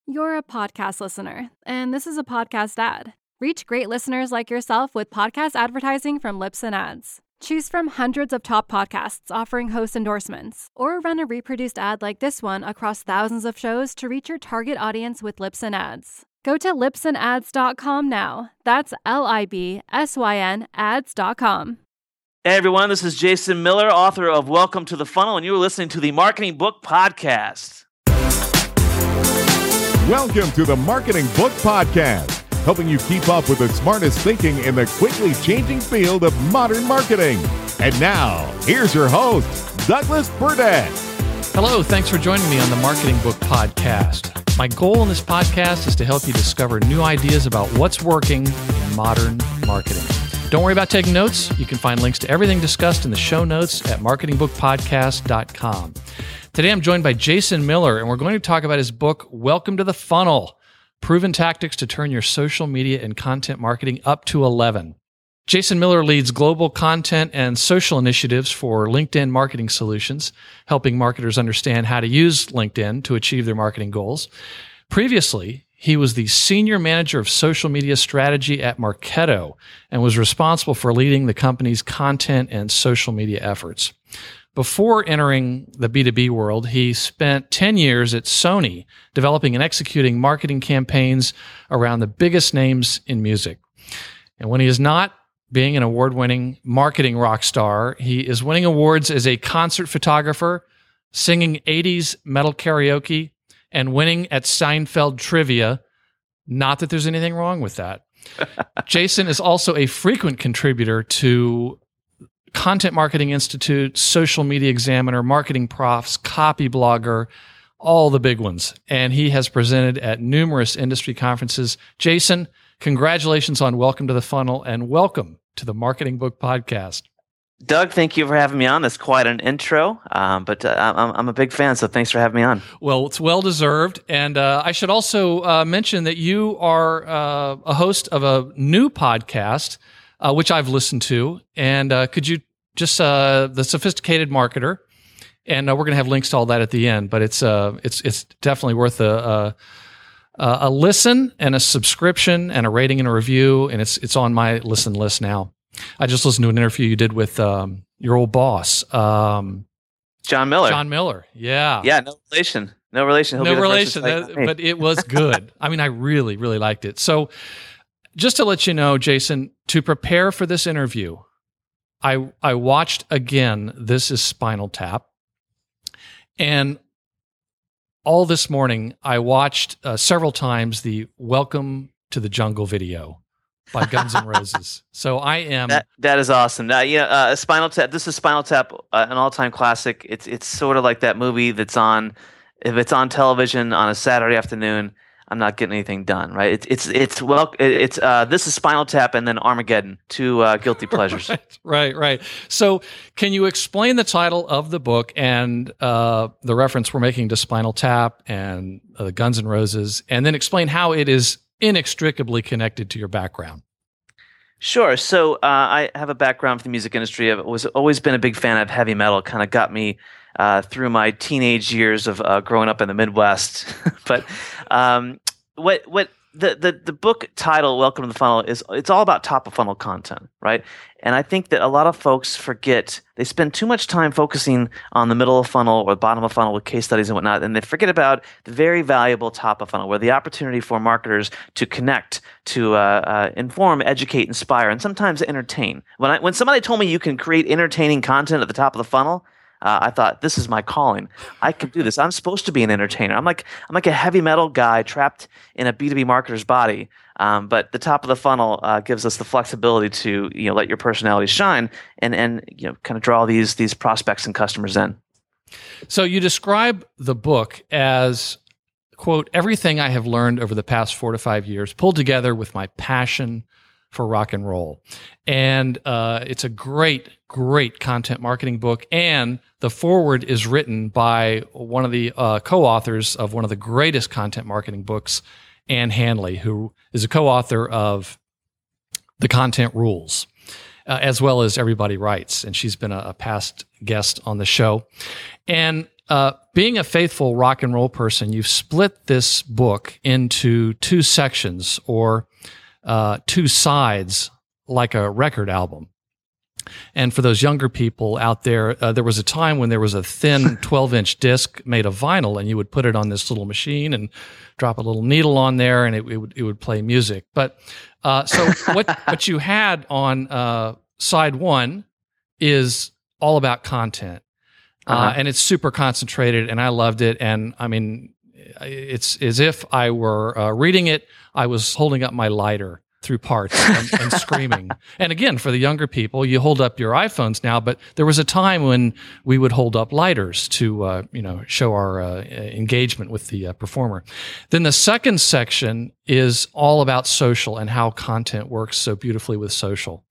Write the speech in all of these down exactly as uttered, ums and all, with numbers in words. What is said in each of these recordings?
You're a podcast listener, and this is a podcast ad. Reach great listeners like yourself with podcast advertising from Libsyn Ads. Choose from hundreds of top podcasts offering host endorsements, or run a reproduced ad like this one across thousands of shows to reach your target audience with Libsyn Ads. Go to libsyn ads dot com now. That's L I B S Y N ads dot com. Hey everyone, this is Jason Miller, author of Welcome to the Funnel, and you are listening to the Marketing Book Podcast. Welcome to the Marketing Book Podcast, helping you keep up with the smartest thinking in the quickly changing field of modern marketing. And now, here's your host, Douglas Burdett. Hello, thanks for joining me on the Marketing Book Podcast. My goal in this podcast is to help you discover new ideas about what's working in modern marketing. Don't worry about taking notes. You can find links to everything discussed in the show notes at marketing book podcast dot com. Today I'm joined by Jason Miller, and we're going to talk about his book, Welcome to the Funnel, Proven Tactics to Turn Your Social Media and Content Marketing Up to eleven. Jason Miller leads global content and social initiatives for LinkedIn Marketing Solutions, helping marketers understand how to use LinkedIn to achieve their marketing goals. Previously, he was the Senior Manager of Social Media Strategy at Marketo and was responsible for leading the company's content and social media efforts. Before entering the B two B world, he spent ten years at Sony developing and executing marketing campaigns around the biggest names in music. And when he is not being an award-winning marketing rock star, he is winning awards as a concert photographer, singing eighties metal karaoke, and winning at Seinfeld trivia. Not that there's anything wrong with that. Jason is also a frequent contributor to Content Marketing Institute, Social Media Examiner, Marketing Profs, Copy Blogger, all the big ones. And he has presented at numerous industry conferences. Jason, congratulations on Welcome to the Funnel, and welcome to the Marketing Book Podcast. Doug, thank you for having me on. That's quite an intro, um, but uh, I'm, I'm a big fan, so thanks for having me on. Well, it's well-deserved. And uh, I should also uh, mention that you are uh, a host of a new podcast, uh, which I've listened to. And uh, could you just, uh, The Sophisticated Marketer, and uh, we're going to have links to all that at the end, but it's uh, it's it's definitely worth a, a, a listen and a subscription and a rating and a review, and it's it's on my listen list now. I just listened to an interview you did with um, your old boss, um, John Miller. John Miller, yeah. Yeah, no relation. No relation. He'll no be relation, that, but it was good. I mean, I really, really liked it. So just to let you know, Jason, to prepare for this interview, I I watched again, This is Spinal Tap. And all this morning, I watched uh, several times the Welcome to the Jungle video by Guns N' Roses. So I am... That, that is awesome. Uh, yeah, uh, Spinal Tap. This is Spinal Tap, uh, an all-time classic. It's it's sort of like that movie that's on, if it's on television on a Saturday afternoon, I'm not getting anything done, right? It's it's it's well, it's uh, This is Spinal Tap and then Armageddon, two uh, guilty pleasures. right, right, right. So, can you explain the title of the book and uh, the reference we're making to Spinal Tap and uh, Guns N' Roses, and then explain how it is inextricably connected to your background? Sure. So, uh, I have a background for the music industry. I've was always been a big fan of heavy metal. Kind of got me uh, through my teenage years of uh, growing up in the Midwest, but. Um, What what the, the the book title, Welcome to the Funnel, is it's all about top of funnel content, right? And I think that a lot of folks forget, they spend too much time focusing on the middle of funnel or bottom of funnel with case studies and whatnot, and they forget about the very valuable top of funnel, where the opportunity for marketers to connect, to uh, uh, inform, educate, inspire, and sometimes entertain. When I when somebody told me you can create entertaining content at the top of the funnel, Uh, I thought, this is my calling. I can do this. I'm supposed to be an entertainer. I'm like I'm like a heavy metal guy trapped in a B two B marketer's body. Um, but the top of the funnel uh, gives us the flexibility to you know let your personality shine and and you know kind of draw these these prospects and customers in. So you describe the book as, quote, everything I have learned over the past four to five years pulled together with my passion for rock and roll. And uh, it's a great, great content marketing book. And the foreword is written by one of the uh, co-authors of one of the greatest content marketing books, Ann Handley, who is a co-author of The Content Rules, uh, as well as Everybody Writes. And she's been a, a past guest on the show. And uh, being a faithful rock and roll person, you've split this book into two sections or uh, two sides, like a record album. And for those younger people out there, uh, there was a time when there was a thin twelve-inch disc made of vinyl, and you would put it on this little machine and drop a little needle on there, and it, it would it would play music. But uh, so what what you had on uh, side one is all about content. Uh, uh-huh. And it's super concentrated, and I loved it. And I mean, it's as if I were uh, reading it, I was holding up my lighter through parts and, and screaming. And again, for the younger people, you hold up your iPhones now, but there was a time when we would hold up lighters to, uh, you know, show our uh, engagement with the uh, performer. Then the second section is all about social and how content works so beautifully with social.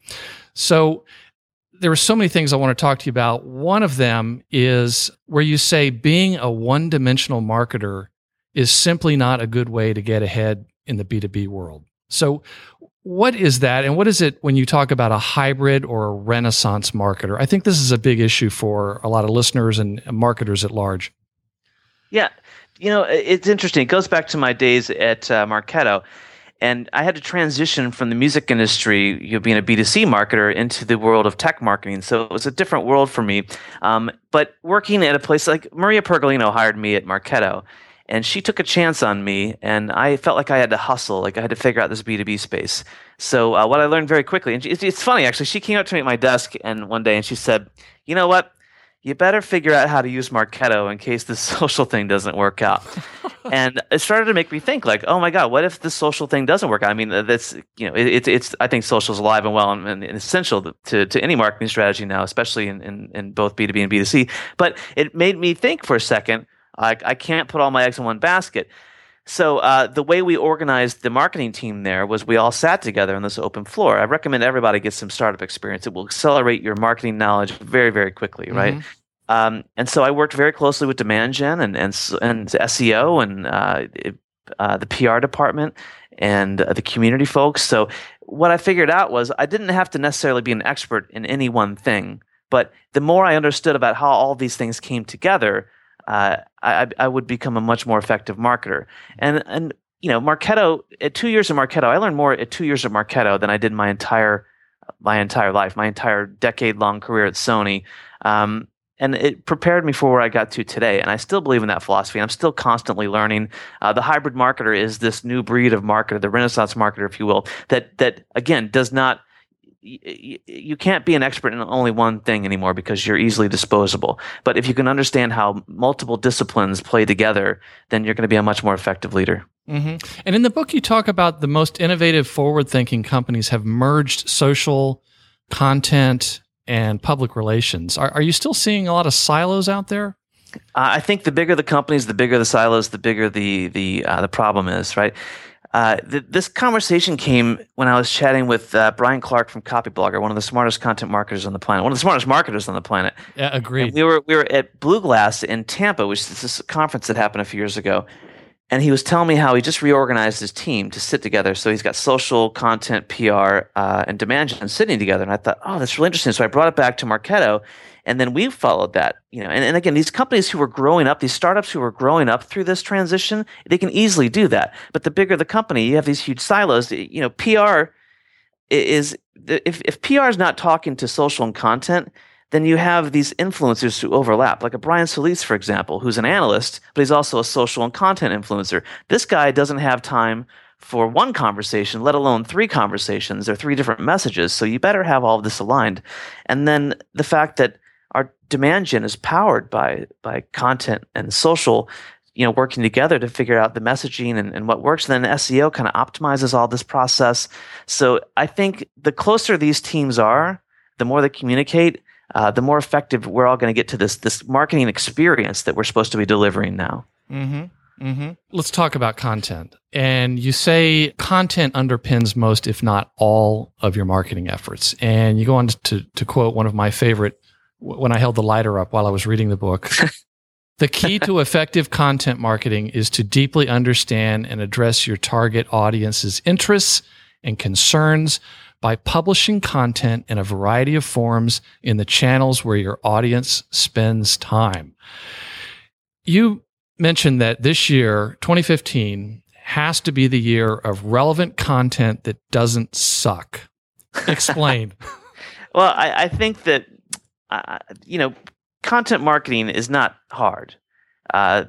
So there are so many things I want to talk to you about. One of them is where you say being a one-dimensional marketer is simply not a good way to get ahead in the B two B world. So what is that, and what is it when you talk about a hybrid or a renaissance marketer? I think this is a big issue for a lot of listeners and marketers at large. Yeah, you know, it's interesting. It goes back to my days at uh, Marketo. And I had to transition from the music industry, you know, being a B two C marketer, into the world of tech marketing. So it was a different world for me. Um, but working at a place like Maria Pergolino hired me at Marketo, and she took a chance on me, and I felt like I had to hustle, like I had to figure out this B two B space. So uh, what I learned very quickly, and it's, it's funny actually, she came up to me at my desk and one day and she said, "You know what? You better figure out how to use Marketo in case this social thing doesn't work out." And it started to make me think, like, oh my God, what if this social thing doesn't work out? I mean, that's, you know, it's, it, it's, I think social is alive and well and, and essential to, to any marketing strategy now, especially in, in, in both B two B and B two C. But it made me think for a second, like, I can't put all my eggs in one basket. So uh, the way we organized the marketing team there was we all sat together on this open floor. I recommend everybody get some startup experience. It will accelerate your marketing knowledge very, very quickly, mm-hmm. right? Um, and so I worked very closely with demand gen and and, and S E O and uh, it, uh, the P R department and uh, the community folks. So what I figured out was I didn't have to necessarily be an expert in any one thing, but the more I understood about how all these things came together, uh, I, I would become a much more effective marketer. And and you know, Marketo, at two years of Marketo, I learned more at two years of Marketo than I did my entire my entire life, my entire decade long career at Sony. Um, And it prepared me for where I got to today. And I still believe in that philosophy. I'm still constantly learning. Uh, the hybrid marketer is this new breed of marketer, the Renaissance marketer, if you will, that, that again, does not y- – you can't be an expert in only one thing anymore because you're easily disposable. But if you can understand how multiple disciplines play together, then you're going to be a much more effective leader. Mm-hmm. And in the book, you talk about the most innovative, forward-thinking companies have merged social content and public relations. Are, are you still seeing a lot of silos out there? Uh, I think the bigger the companies, the bigger the silos, the bigger the the uh, the problem is, right? Uh, th- this conversation came when I was chatting with uh, Brian Clark from Copyblogger, one of the smartest content marketers on the planet, one of the smartest marketers on the planet. Yeah, agreed. And we were we were at Blue Glass in Tampa, which is this conference that happened a few years ago. And he was telling me how he just reorganized his team to sit together. So he's got social, content, P R, uh, and demand gen sitting together. And I thought, oh, that's really interesting. So I brought it back to Marketo, and then we followed that. You know, and, and again, these companies who were growing up, these startups who were growing up through this transition, they can easily do that. But the bigger the company, you have these huge silos. You know, P R is if if P R is not talking to social and content, then you have these influencers who overlap, like a Brian Solis, for example, who's an analyst, but he's also a social and content influencer. This guy doesn't have time for one conversation, let alone three conversations or three different messages. So you better have all of this aligned. And then the fact that our demand gen is powered by by content and social, you know, working together to figure out the messaging and, and what works. And then S E O kind of optimizes all this process. So I think the closer these teams are, the more they communicate, Uh, the more effective we're all going to get to this this marketing experience that we're supposed to be delivering now. Mm-hmm. Mm-hmm. Let's talk about content. And you say content underpins most, if not all, of your marketing efforts. And you go on to, to quote one of my favorite, when I held the lighter up while I was reading the book, the key to effective content marketing is to deeply understand and address your target audience's interests and concerns by publishing content in a variety of forms in the channels where your audience spends time. You mentioned that this year, twenty fifteen, has to be the year of relevant content that doesn't suck. Explain. Well, I, I think that, uh, you know, content marketing is not hard. Uh,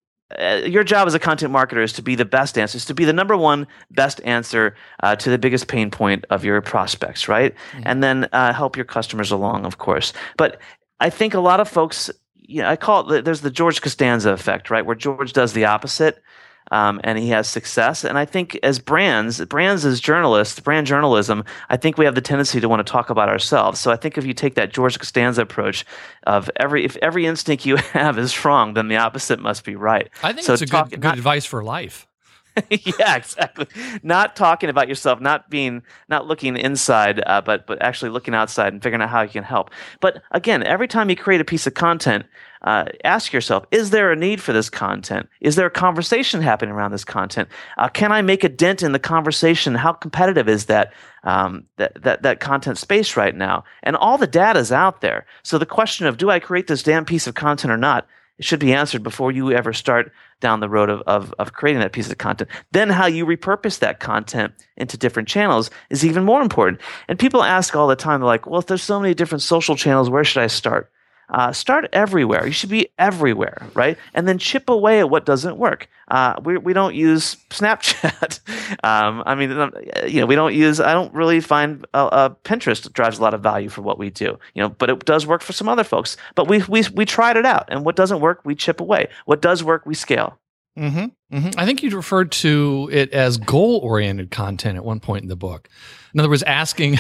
your job as a content marketer is to be the best answer, is to be the number one best answer uh, to the biggest pain point of your prospects, right? Mm-hmm. And then uh, help your customers along, of course. But I think a lot of folks, you know, I call it, there's the George Costanza effect, right? Where George does the opposite. Um, and he has success. And I think as brands, brands as journalists, brand journalism, I think we have the tendency to want to talk about ourselves. So I think if you take that George Costanza approach of every if every instinct you have is wrong, then the opposite must be right. I think so it's a talk, good, good not, advice for life. Yeah, exactly. Not talking about yourself, not being, not looking inside, uh, but but actually looking outside and figuring out how you can help. But again, every time you create a piece of content, uh, ask yourself: is there a need for this content? Is there a conversation happening around this content? Uh, can I make a dent in the conversation? How competitive is that um, that that that content space right now? And all the data is out there. So the question of do I create this damn piece of content or not? It should be answered before you ever start down the road of, of, of creating that piece of content. Then how you repurpose that content into different channels is even more important. And people ask all the time, they're like, well, if there's so many different social channels, where should I start? Uh, start everywhere. You should be everywhere, right? And then chip away at what doesn't work. Uh, we we don't use Snapchat. um, I mean, you know, we don't use. I don't really find uh, uh, Pinterest drives a lot of value for what we do. You know, but it does work for some other folks. But we we we tried it out, and what doesn't work, we chip away. What does work, we scale. Mm-hmm, mm-hmm. I think you referred to it as goal-oriented content at one point in the book. In other words, asking,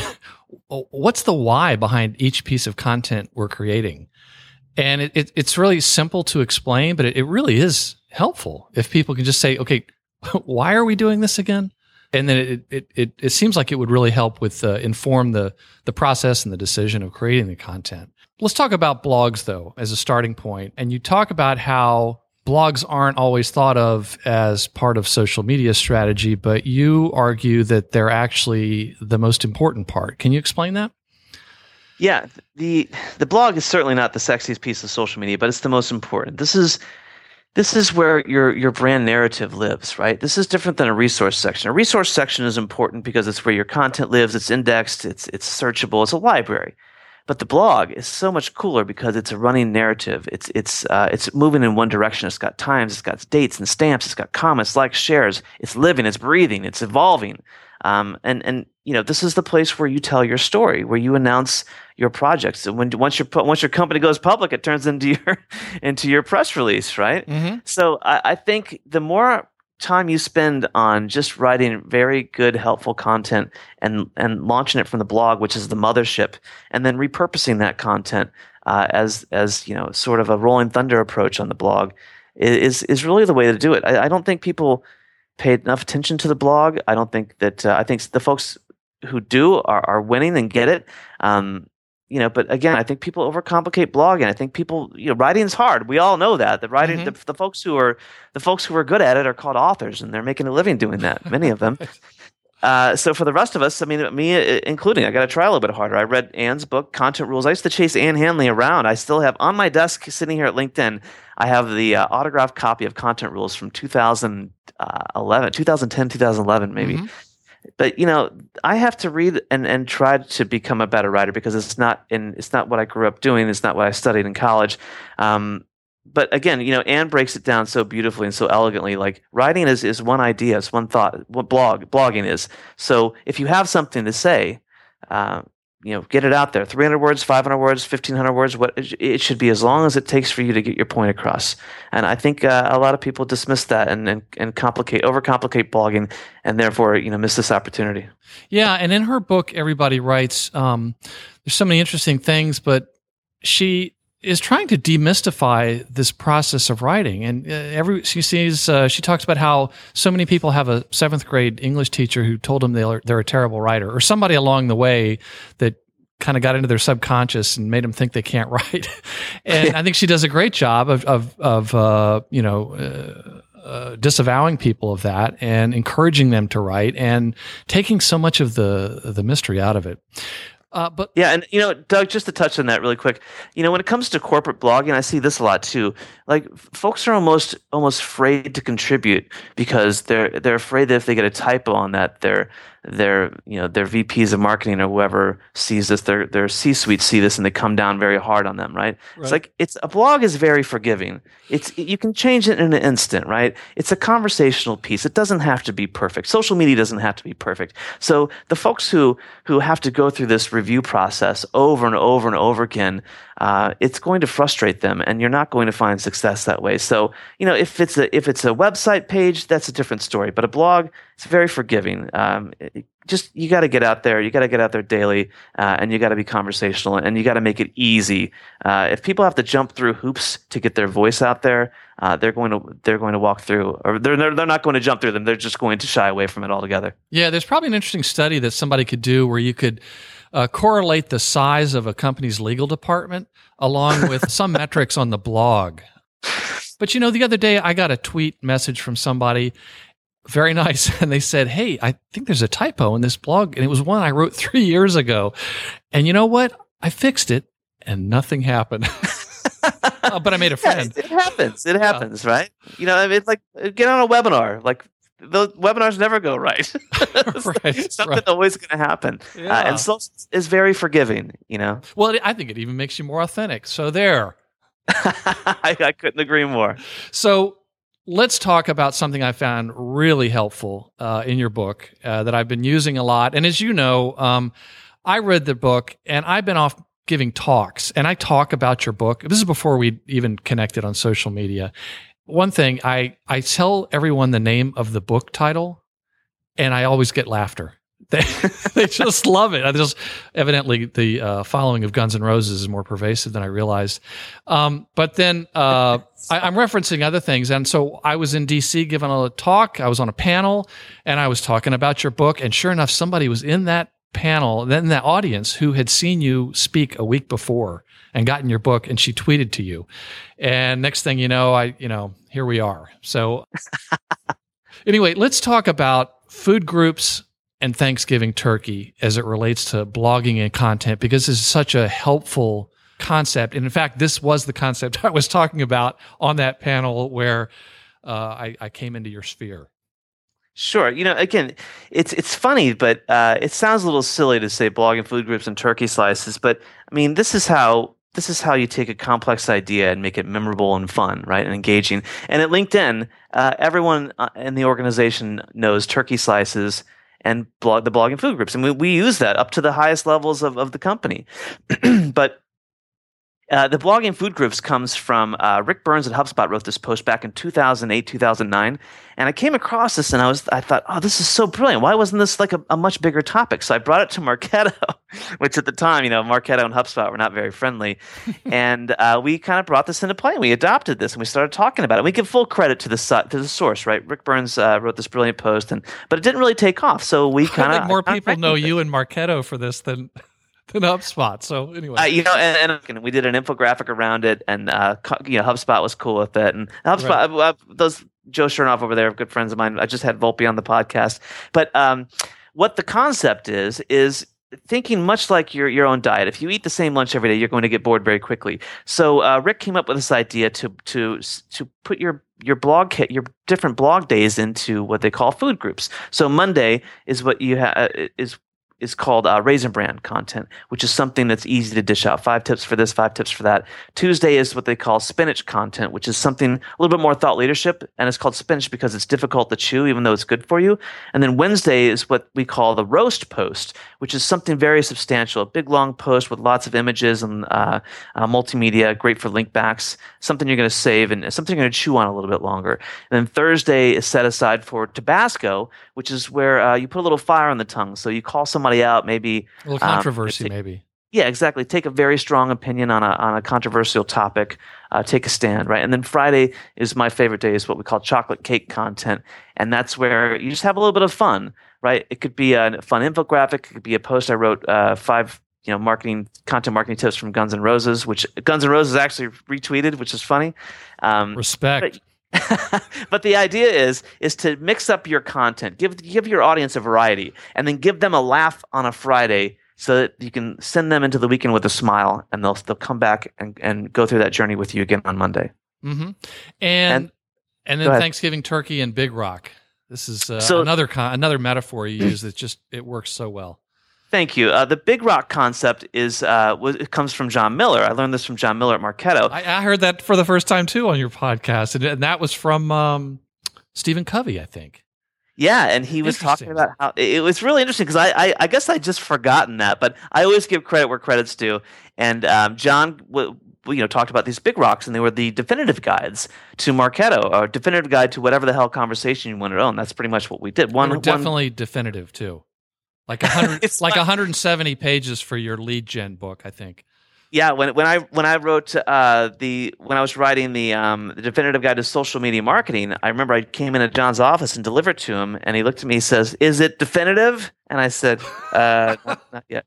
what's the why behind each piece of content we're creating? And it, it, it's really simple to explain, but it, it really is helpful if people can just say, okay, why are we doing this again? And then it it it, it seems like it would really help with uh, inform the the process and the decision of creating the content. Let's talk about blogs, though, as a starting point. And you talk about how blogs aren't always thought of as part of social media strategy, but you argue that they're actually the most important part. Can you explain that? Yeah, the the blog is certainly not the sexiest piece of social media, but it's the most important. This is this is where your your brand narrative lives, right? This is different than a resource section. A resource section is important because it's where your content lives, it's indexed, it's it's searchable, it's a library. But the blog is so much cooler because it's a running narrative. It's it's uh, it's moving in one direction. It's got times, it's got dates and stamps, it's got comments, likes, shares. It's living, it's breathing, it's evolving. Um, and and you know, this is the place where you tell your story, where you announce your projects. And when once your once your company goes public, it turns into your into your press release, right? Mm-hmm. So I, I think the more time you spend on just writing very good, helpful content and and launching it from the blog, which is the mothership, and then repurposing that content uh, as as you know, sort of a rolling thunder approach on the blog, is is really the way to do it. I, I don't think people pay enough attention to the blog. I don't think that uh, I think the folks who do are, are winning and get it. Um, you know, but again, I think people overcomplicate blogging. I think people, you know, writing is hard. We all know that. The writing, mm-hmm. the, the folks who are the folks who are good at it are called authors, and they're making a living doing that. Many of them. Uh, so for the rest of us, I mean, me including, I got to try a little bit harder. I read Ann's book, Content Rules. I used to chase Ann Handley around. I still have on my desk, sitting here at LinkedIn, I have the uh, autographed copy of Content Rules from two thousand eleven, two thousand ten, two thousand eleven, maybe. Mm-hmm. But you know, I have to read and, and try to become a better writer because it's not in it's not what I grew up doing. It's not what I studied in college. Um, but again, you know, Anne breaks it down so beautifully and so elegantly. Like writing is, is one idea, it's one thought. What blog blogging is. So if you have something to say, uh, you know, get it out there. three hundred words, five hundred words, fifteen hundred words. What it should be as long as it takes for you to get your point across. And I think uh, a lot of people dismiss that and, and and complicate, overcomplicate blogging, and therefore, you know, miss this opportunity. Yeah, and in her book, Everybody Writes, um, there's so many interesting things, but she is trying to demystify this process of writing. And uh, every she sees, uh, she talks about how so many people have a seventh grade English teacher who told them they're, they're a terrible writer, or somebody along the way that kind of got into their subconscious and made them think they can't write. And I think she does a great job of, of, of uh, you know, uh, uh, disavowing people of that and encouraging them to write and taking so much of the, the mystery out of it. Uh, but Yeah, and you know, Doug, just to touch on that really quick, you know, when it comes to corporate blogging, I see this a lot too. Like, f- folks are almost almost afraid to contribute because they're they're afraid that if they get a typo on that, their their you know their V Ps of marketing or whoever sees this, their their C-suite see this, and they come down very hard on them, right? Right. It's like it's a blog is very forgiving. It's you can change it in an instant, right? It's a conversational piece. It doesn't have to be perfect. Social media doesn't have to be perfect. So the folks who who have to go through this review process over and over and over again, uh, it's going to frustrate them, and you're not going to find success that way. So, you know, if it's a if it's a website page, that's a different story. But a blog, it's very forgiving. Um, it, just you got to get out there. You got to get out there daily, uh, and you got to be conversational, and you got to make it easy. Uh, if people have to jump through hoops to get their voice out there, uh, they're going to they're going to walk through, or they're they're they're not going to jump through them. They're just going to shy away from it altogether. yeah, there's probably an interesting study that somebody could do where you could uh, correlate the size of a company's legal department along with some metrics on the blog. But you know, the other day I got a tweet message from somebody, very nice, and they said, "Hey, I think there's a typo in this blog, and it was one I wrote three years ago. And you know what? I fixed it, and nothing happened." Uh, but I made a Yeah, friend. it, it happens. It happens, right? You know, I mean, it's like get on a webinar. Like the webinars never go right. Right, Something right. always going to happen, Yeah. uh, and social is very forgiving. You know, Well, I think it even makes you more authentic. So there. I, I couldn't agree more. So let's talk about something I found really helpful uh, in your book uh, that I've been using a lot. And as you know, um, I read the book and I've been off giving talks, and I talk about your book. This is before we even connected on social media. One thing, I, I tell everyone the name of the book title, and I always get laughter. They, they just love it. I just evidently the uh, following of Guns N' Roses is more pervasive than I realized. Um, but then uh, I, I'm referencing other things, and so I was in D C giving a talk. I was on a panel, and I was talking about your book. And sure enough, somebody was in that panel, then in that audience, who had seen you speak a week before and gotten your book, and she tweeted to you. And next thing you know, I you know here we are. So anyway, let's talk about food groups and Thanksgiving turkey as it relates to blogging and content, because this is such a helpful concept. And in fact, this was the concept I was talking about on that panel where uh, I, I came into your sphere. Sure. You know, again, it's it's funny, but uh, it sounds a little silly to say blogging food groups and turkey slices. But I mean, this is how this is how you take a complex idea and make it memorable and fun, right, and engaging. And at LinkedIn, uh, everyone in the organization knows turkey slices and blog the blogging food groups, and we, we use that up to the highest levels of, of the company. But uh, the blogging food groups comes from uh, Rick Burns at HubSpot wrote this post back in two thousand eight, two thousand nine, and I came across this and I was I thought, oh, this is so brilliant. Why wasn't this like a, a much bigger topic? So I brought it to Marketo, which at the time, you know, Marketo and HubSpot were not very friendly, and uh, we kind of brought this into play. We adopted this and we started talking about it. We give full credit to the su- to the source, right? Rick Burns uh, wrote this brilliant post, and but it didn't really take off. So we kind I of think more people know you and Marketo for this than than HubSpot. So anyway, Uh, you know, and, and we did an infographic around it, and uh, co- you know, HubSpot was cool with it, and HubSpot, Right. uh, those Joe Chernoff over there, are good friends of mine. I just had Volpe on the podcast, but um, what the concept is is thinking much like your your own diet. If you eat the same lunch every day, you're going to get bored very quickly. So uh, Rick came up with this idea to to to put your your blog your different blog days into what they call food groups. So Monday is what you have is. is called uh, Raisin Bran content, which is something that's easy to dish out. Five tips for this, five tips for that. Tuesday is what they call spinach content, which is something a little bit more thought leadership, and it's called spinach because it's difficult to chew, even though it's good for you. And then Wednesday is what we call the roast post, which is something very substantial, a big long post with lots of images and uh, uh, multimedia, great for link backs, something you're going to save and something you're going to chew on a little bit longer. And then Thursday is set aside for Tabasco, which is where uh, you put a little fire on the tongue. So you call somebody out, maybe a little controversy, um, take, maybe. Yeah, exactly. Take a very strong opinion on a on a controversial topic. Uh, take a stand, right? And then Friday is my favorite day, is what we call chocolate cake content, and that's where you just have a little bit of fun, right? It could be a fun infographic. It could be a post I wrote, uh, five you know marketing content marketing tips from Guns N' Roses, which Guns N' Roses actually retweeted, which is funny. Um, Respect. But, but the idea is is to mix up your content, give give your audience a variety, and then give them a laugh on a Friday so that you can send them into the weekend with a smile, and they'll they'll come back and, and go through that journey with you again on Monday. Mm-hmm. And, and and then Thanksgiving turkey and Big Rock. This is uh, so, another con- another metaphor you use that just it works so well. Thank you. Uh, the Big Rock concept is uh, it comes from John Miller. I learned this from John Miller at Marketo. I, I heard that for the first time too on your podcast, and, and that was from um, Stephen Covey, I think. Yeah, and he was talking about how it was really interesting because I, I I guess I just forgotten that, but I always give credit where credit's due. And um, John w- you know talked about these big rocks, and they were the definitive guides to Marketo, or definitive guide to whatever the hell conversation you wanted to own. That's pretty much what we did. One, they were definitely one, definitive too. Like a hundred, it's like one hundred seventy pages for your lead gen book, I think. Yeah, when when I when I wrote uh, the when I was writing the um, the definitive guide to social media marketing, I remember I came into John's office and delivered to him, and he looked at me and says, "Is it definitive?" And I said, uh, not, "Not yet."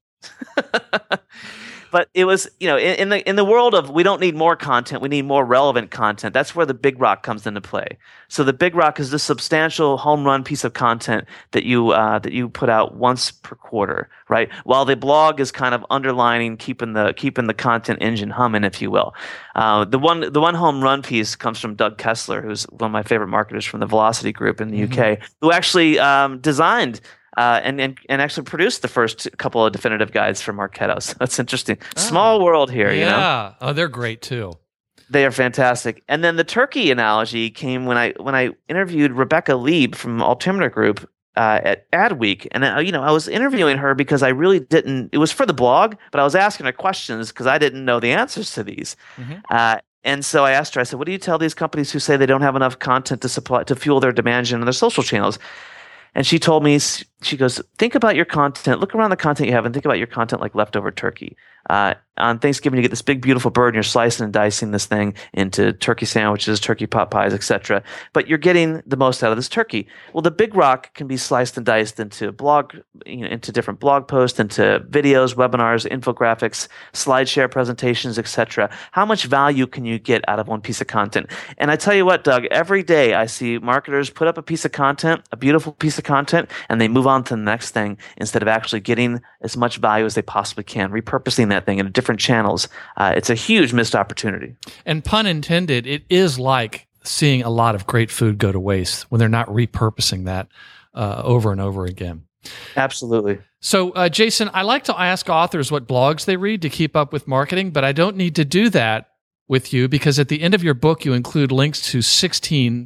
But it was, you know, in, in the in the world of we don't need more content, we need more relevant content. That's where the Big Rock comes into play. So the Big Rock is this substantial home run piece of content that you uh, that you put out once per quarter, right? While the blog is kind of underlining, keeping the keeping the content engine humming, if you will. Uh, the one the one home run piece comes from Doug Kessler, who's one of my favorite marketers from the Velocity Group in the mm-hmm. U K, who actually um, designed. Uh, and, and and actually produced the first couple of definitive guides for Marketo. So it's interesting. Oh. Small world here, yeah. you know? Yeah. Oh, they're great too. They are fantastic. And then the turkey analogy came when I when I interviewed Rebecca Lieb from Altimeter Group uh, at Adweek. And, uh, you know, I was interviewing her because I really didn't – it was for the blog, but I was asking her questions because I didn't know the answers to these. Mm-hmm. Uh, and so I asked her, I said, what do you tell these companies who say they don't have enough content to supply to fuel their demand gen on their social channels? And she told me, she goes, think about your content, look around the content you have and think about your content like leftover turkey. Uh, on Thanksgiving, you get this big, beautiful bird and you're slicing and dicing this thing into turkey sandwiches, turkey pot pies, et cetera. But you're getting the most out of this turkey. Well, the Big Rock can be sliced and diced into blog, you know, into different blog posts, into videos, webinars, infographics, SlideShare presentations, et cetera. How much value can you get out of one piece of content? And I tell you what, Doug, every day I see marketers put up a piece of content, a beautiful piece of content, and they move on to the next thing instead of actually getting as much value as they possibly can, repurposing that thing into different channels. Uh, it's a huge missed opportunity. And pun intended, it is like seeing a lot of great food go to waste when they're not repurposing that uh, over and over again. Absolutely. So, uh, Jason, I like to ask authors what blogs they read to keep up with marketing, but I don't need to do that with you because at the end of your book, you include links to sixteen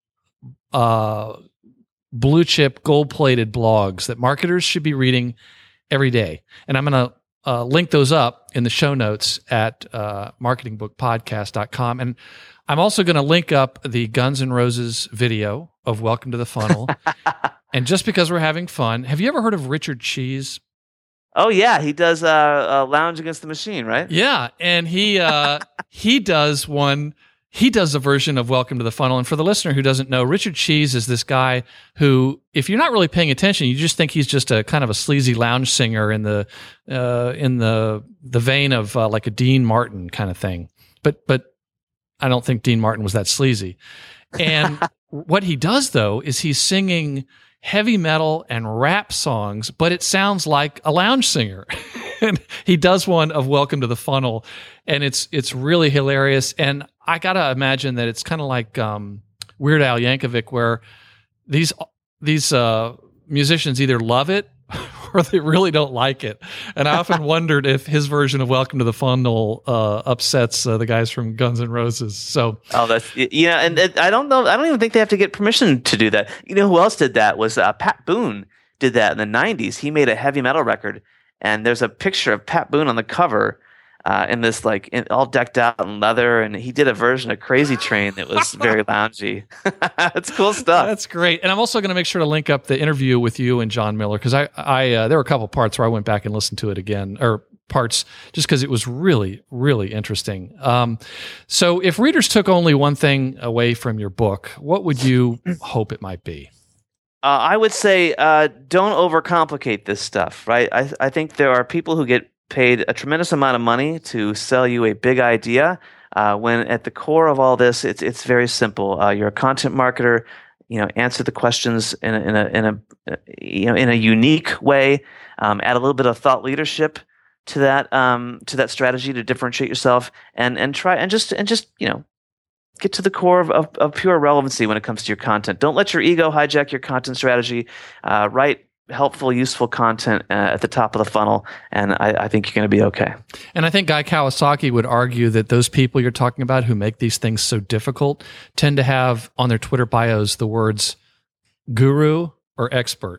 uh, blue chip, gold plated blogs that marketers should be reading every day. And I'm going to Uh, link those up in the show notes at uh, marketing book podcast dot com. And I'm also going to link up the Guns N' Roses video of Welcome to the Funnel. And just because we're having fun, have you ever heard of Richard Cheese? Oh, yeah. He does uh, uh, Lounge Against the Machine, right? Yeah. And he uh, he does one... He does a version of Welcome to the Funnel. And for the listener who doesn't know, Richard Cheese is this guy who, if you're not really paying attention, you just think he's just a kind of a sleazy lounge singer in the uh, in the the vein of uh, like a Dean Martin kind of thing. But but I don't think Dean Martin was that sleazy. And what he does, though, is he's singing heavy metal and rap songs, but it sounds like a lounge singer. And he does one of Welcome to the Funnel, and it's it's really hilarious. And I gotta imagine that it's kind of like um, Weird Al Yankovic, where these these uh, musicians either love it or they really don't like it. And I often wondered if his version of Welcome to the Funnel uh, upsets uh, the guys from Guns N' Roses. So, oh, that's yeah, and it, I don't know. I don't even think they have to get permission to do that. You know who else did that? Was uh, Pat Boone did that in the nineties. He made a heavy metal record. And there's a picture of Pat Boone on the cover uh, in this, like, in, all decked out in leather. And he did a version of Crazy Train that was very loungy. It's cool stuff. That's great. And I'm also going to make sure to link up the interview with you and John Miller, because I, I uh, there were a couple parts where I went back and listened to it again, or parts, just because it was really, really interesting. Um, so if readers took only one thing away from your book, what would you hope it might be? Uh, I would say uh, don't overcomplicate this stuff, right? I, I think there are people who get paid a tremendous amount of money to sell you a big idea, uh, when at the core of all this, it's it's very simple. Uh, you're a content marketer. you know, answer the questions in a, in a, in a you know, in a unique way. Um, add a little bit of thought leadership to that, um, to that strategy to differentiate yourself, and and try and just and just you know, get to the core of, of, of pure relevancy when it comes to your content. Don't let your ego hijack your content strategy. Uh, write helpful, useful content uh, at the top of the funnel, and I, I think you're going to be okay. And I think Guy Kawasaki would argue that those people you're talking about who make these things so difficult tend to have on their Twitter bios the words guru or expert.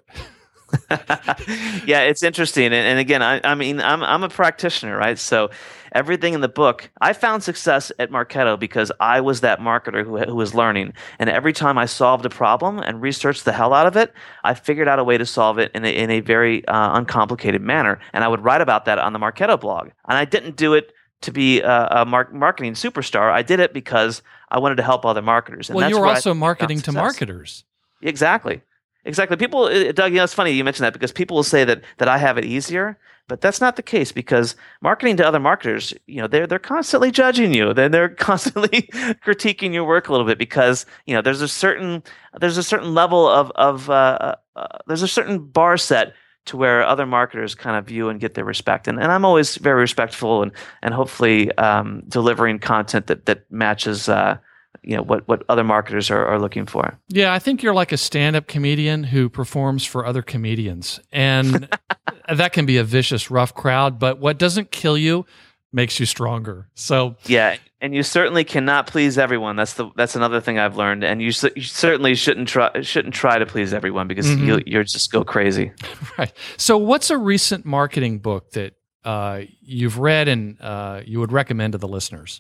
Yeah, it's interesting, and, and again, I, I mean, I'm I'm a practitioner, right? So everything in the book, I found success at Marketo because I was that marketer who who was learning, and every time I solved a problem and researched the hell out of it, I figured out a way to solve it in a, in a very uh, uncomplicated manner, and I would write about that on the Marketo blog. And I didn't do it to be a, a mar- marketing superstar. I did it because I wanted to help other marketers. And well, that's you were where also I marketing to success. marketers. Exactly. Exactly. People, uh, Doug, you know, it's funny you mentioned that because people will say that that I have it easier, but that's not the case because marketing to other marketers, you know, they're they're constantly judging you. Then they're constantly critiquing your work a little bit because, you know, there's a certain there's a certain level of of uh, uh, there's a certain bar set to where other marketers kind of view and get their respect. And and I'm always very respectful and and hopefully um, delivering content that that matches uh, you know what what other marketers are, are looking for. Yeah, I think you're like a stand-up comedian who performs for other comedians, and that can be a vicious, rough crowd. But what doesn't kill you makes you stronger. So yeah, and you certainly cannot please everyone. That's the that's another thing I've learned. And you, you certainly shouldn't try shouldn't try to please everyone because mm-hmm. you you'll just go crazy. Right. So, what's a recent marketing book that uh, you've read and uh, you would recommend to the listeners?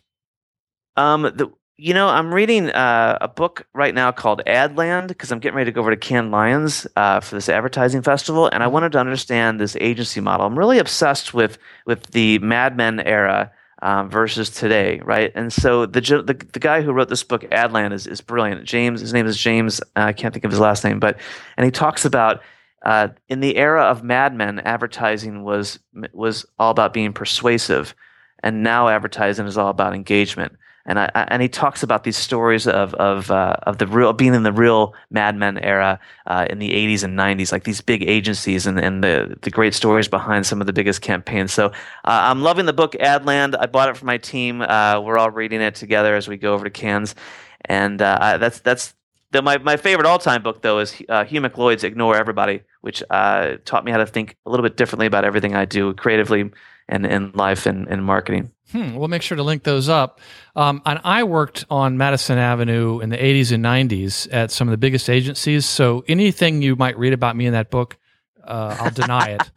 Um. The, You know, I'm reading uh, a book right now called Adland because I'm getting ready to go over to Cannes Lions uh, for this advertising festival, and I wanted to understand this agency model. I'm really obsessed with with the Mad Men era um, versus today, right? And so the, the the guy who wrote this book, Adland, is is brilliant. James, his name is James. Uh, I can't think of his last name, but and he talks about uh, in the era of Mad Men, advertising was was all about being persuasive, and now advertising is all about engagement. And I, and he talks about these stories of of uh, of the real being in the real Mad Men era uh, in the eighties and nineties, like these big agencies and, and the the great stories behind some of the biggest campaigns. So uh, I'm loving the book Adland. I bought it for my team. Uh, we're all reading it together as we go over to Cannes, and uh, I, that's that's the, my my favorite all time book though is uh, Hugh McLeod's Ignore Everybody, which uh, taught me how to think a little bit differently about everything I do creatively and in life and, and marketing. Hmm, we'll make sure to link those up. Um, and I worked on Madison Avenue in the eighties and nineties at some of the biggest agencies. So anything you might read about me in that book, uh, I'll deny it.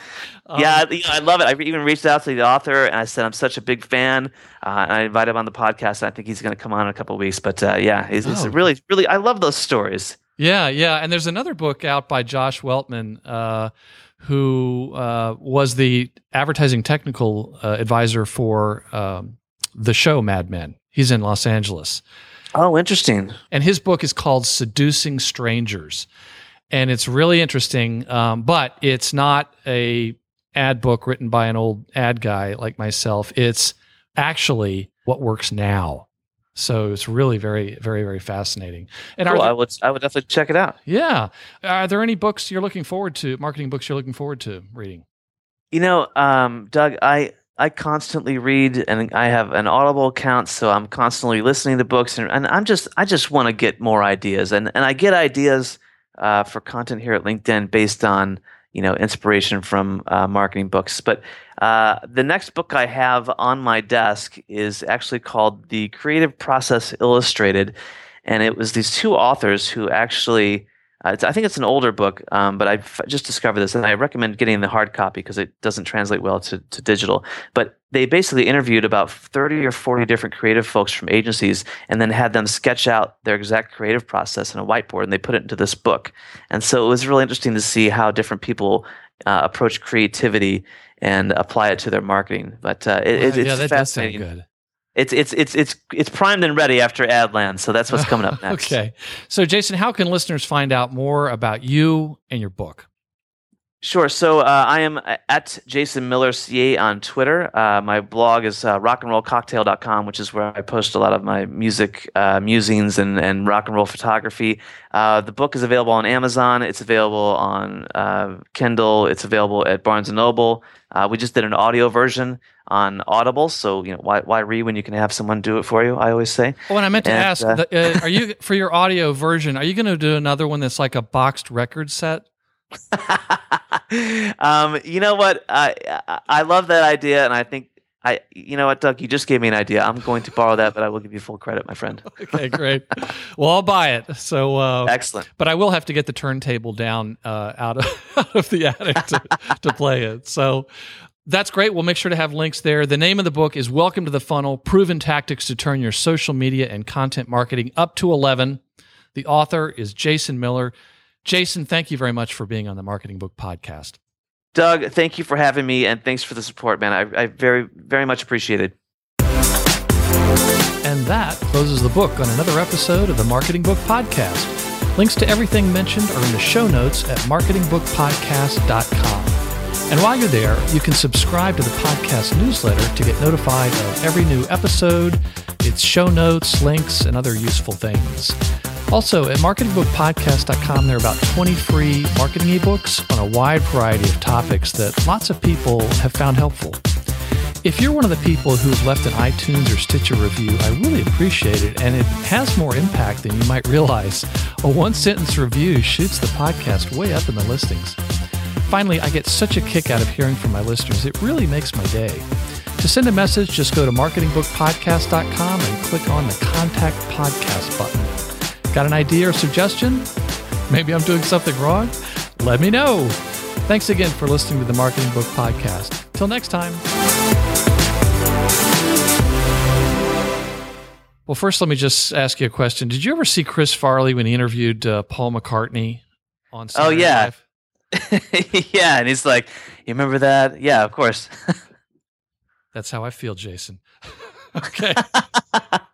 um, yeah, you know, I love it. I even reached out to the author and I said I'm such a big fan. Uh, and I invited him on the podcast. And I think he's going to come on in a couple of weeks. But uh, yeah, it's, oh. it's really, really. I love those stories. Yeah, yeah. And there's another book out by Josh Weltman, uh, who uh, was the advertising technical uh, advisor for um, the show Mad Men. He's in Los Angeles. Oh, interesting. And his book is called Seducing Strangers. And it's really interesting, um, but it's not a ad book written by an old ad guy like myself. It's actually what works now. So it's really very, very, very fascinating. And cool. are there, I would, I would definitely check it out. Yeah. Are there any books you're looking forward to, marketing books you're looking forward to reading? You know, um, Doug, I I constantly read, and I have an Audible account, so I'm constantly listening to books, and, and I'm just I just want to get more ideas, and and I get ideas uh, for content here at LinkedIn based on you know inspiration from uh, marketing books, but. Uh, the next book I have on my desk is actually called The Creative Process Illustrated, and it was these two authors who actually, uh, it's, I think it's an older book, um, but I've just discovered this, and I recommend getting the hard copy because it doesn't translate well to, to digital. But they basically interviewed about thirty or forty different creative folks from agencies and then had them sketch out their exact creative process on a whiteboard, and they put it into this book. And so it was really interesting to see how different people uh, approach creativity and apply it to their marketing. But uh, it, uh, it's yeah, that fascinating. Does sound good. It's it's it's it's it's primed and ready after Adland, so that's what's coming up next. Okay, so Jason, how can listeners find out more about you and your book? Sure. So uh, I am at Jason Miller C A on Twitter. Uh, my blog is uh, rock and roll cocktail dot com, which is where I post a lot of my music uh, musings and, and rock and roll photography. Uh, the book is available on Amazon. It's available on uh, Kindle. It's available at Barnes and Noble. Uh, we just did an audio version on Audible. So, you know, why why read when you can have someone do it for you, I always say. Oh, and I meant to and, ask, uh, the, uh, are you, for your audio version, are you going to do another one that's like a boxed record set? um, you know what? I, I I love that idea, and I think I. You know what, Doug? You just gave me an idea. I'm going to borrow that, but I will give you full credit, my friend. Okay, great. Well, I'll buy it. So uh, excellent. But I will have to get the turntable down uh, out of out of the attic to, to play it. So that's great. We'll make sure to have links there. The name of the book is Welcome to the Funnel: Proven Tactics to Turn Your Social Media and Content Marketing Up to eleven. The author is Jason Miller. Jason, thank you very much for being on the Marketing Book Podcast. Doug, thank you for having me, and thanks for the support, man. I, I very, very much appreciate it. And that closes the book on another episode of the Marketing Book Podcast. Links to everything mentioned are in the show notes at marketing book podcast dot com. And while you're there, you can subscribe to the podcast newsletter to get notified of every new episode, its show notes, links, and other useful things. Also, at marketing book podcast dot com, there are about twenty free marketing ebooks on a wide variety of topics that lots of people have found helpful. If you're one of the people who've left an iTunes or Stitcher review, I really appreciate it, and it has more impact than you might realize. A one-sentence review shoots the podcast way up in the listings. Finally, I get such a kick out of hearing from my listeners. It really makes my day. To send a message, just go to marketing book podcast dot com and click on the Contact Podcast button. Got an idea or suggestion? Maybe I'm doing something wrong? Let me know. Thanks again for listening to the Marketing Book Podcast. Till next time. Well, first, let me just ask you a question. Did you ever see Chris Farley when he interviewed uh, Paul McCartney on Saturday Oh, yeah. Live? Yeah, and he's like, you remember that? Yeah, of course. That's how I feel, Jason. Okay.